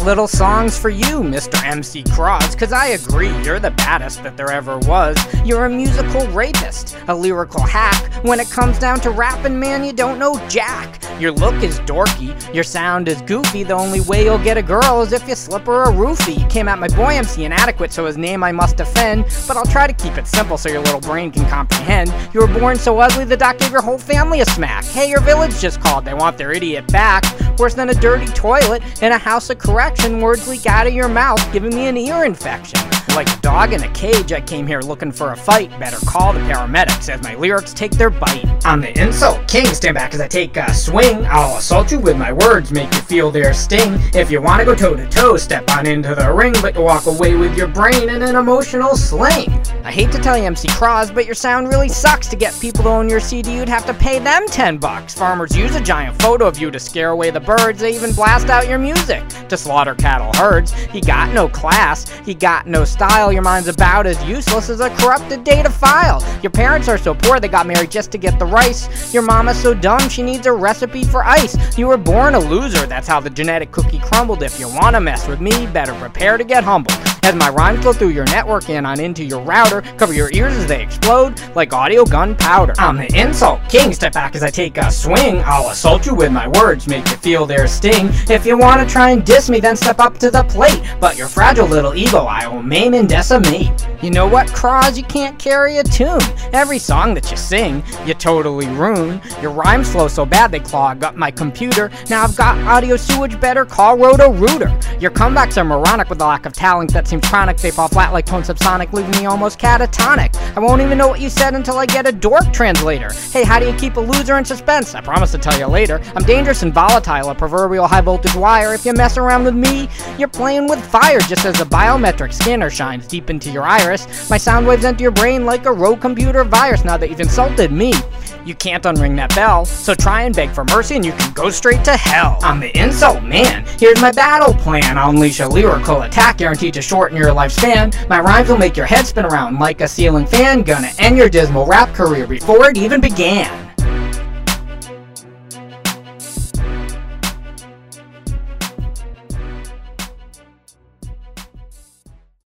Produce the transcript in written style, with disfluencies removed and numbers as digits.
little song's for you, Mr. MC Cross, cause I agree, you're the baddest that there ever was. You're a musical rapist, a lyrical hack. When it comes down to rapping, man, you don't know jack. Your look is dorky, your sound is goofy. The only way you'll get a girl is if you slip her a roofie. You came at my boy MC inadequate, so his name I must offend, but I'll try to keep it simple so your little brain can comprehend. You were born so ugly the doc gave your whole family a smack. Hey, your village just called, they want their idiot back. Worse than a dirty toilet in a house of correction. Words leak out of your mouth, giving me an ear infection. Like a dog in a cage, I came here looking for a fight. Better call the paramedics as my lyrics take their bite. I'm the insult king, stand back as I take a swing. I'll assault you with my words, make you feel their sting. If you wanna go toe to toe, step on into the ring, but you walk away with your brain in an emotional sling. I hate to tell you, MC Cross, but your sound really sucks. To get people to own your CD, you'd have to pay them $10. Farmers use a giant photo of you to scare away the birds. They even blast out your music to slaughter cattle herds. You got no class, you got no style. Your mind's about as useless as a corrupted data file. Your parents are so poor they got married just to get the rice. Your mama's so dumb she needs a recipe for ice. You were born a loser, that's how the genetic cookie crumbled. If you wanna mess with me, better prepare to get humbled. As my rhymes flow through your network and on into your router, cover your ears as they explode like audio gunpowder. I'm the insult king, step back as I take a swing. I'll assault you with my words, make you feel their sting. If you wanna try and diss me, then step up to the plate. But your fragile little ego I will maim and decimate. You know what, Cross? You can't carry a tune. Every song that you sing, you totally ruin. Your rhymes flow so bad they clog up my computer. Now I've got audio sewage, better call Roto-Rooter. Your comebacks are moronic with a lack of talent that seems chronic. They fall flat like tone subsonic, leaving me almost catatonic. I won't even know what you said until I get a dork translator. Hey, how do you keep a loser in suspense? I promise to tell you later. I'm dangerous and volatile, a proverbial high voltage wire. If you mess around with me, you're playing with fire. Just as a biometric scanner shines deep into your iris, my sound waves enter your brain like a rogue computer virus. Now that you've insulted me, you can't unring that bell, so try and beg for mercy and you can go straight to hell. I'm the insult man, here's my battle plan. I'll unleash a lyrical attack guaranteed to shorten your lifespan. My rhymes will make your head spin around like a ceiling fan. Gonna end your dismal rap career before it even began.